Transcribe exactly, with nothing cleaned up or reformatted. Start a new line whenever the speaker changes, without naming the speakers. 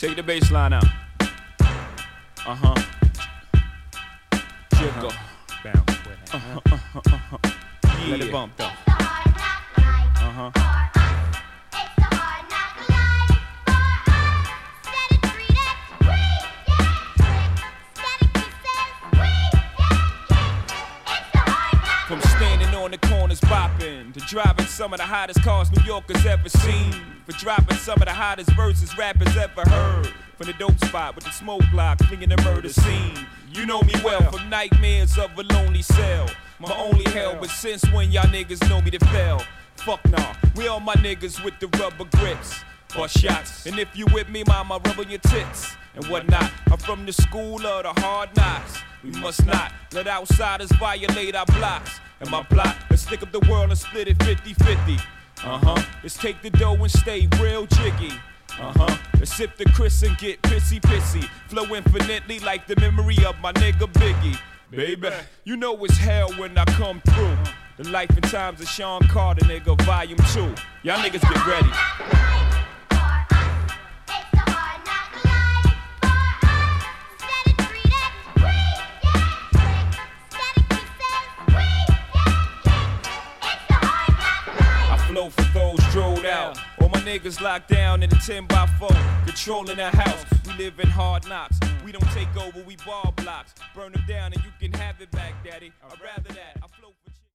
Take the bass line out. Uh-huh. Jiggle.
Uh-huh. Bounce with it.
Uh-huh, uh-huh, uh-huh. Yeah. Let it bump though. Uh-huh. From standing on the corners bopping to driving some of the hottest cars New Yorkers ever seen, for dropping some of the hottest verses rappers ever heard, from the dope spot with the smoke block flinging the murder scene. You know me well from nightmares of a lonely cell, my only hell. But since when y'all niggas know me to fail? Fuck nah, we all my niggas with the rubber grips or shots. And if you with me, mama, rub on your tits and whatnot. I'm from the school of the hard knocks. We must not let outsiders violate our blocks. And my plot, let's stick up the world and split it fifty fifty. Uh-huh, let's take the dough and stay real jiggy. Uh-huh, let's sip the Chris and get pissy pissy. Flow infinitely like the memory of my nigga Biggie. Baby, you know it's hell when I come through. The life and times of Sean Carter, nigga, volume two. Y'all niggas get ready. Flow for those drilled out. All my niggas locked down in a ten by four, controlling the house. We live in hard knocks. We don't take over, we ball blocks. Burn them down and you can have it back, daddy. I'd rather that. I flow for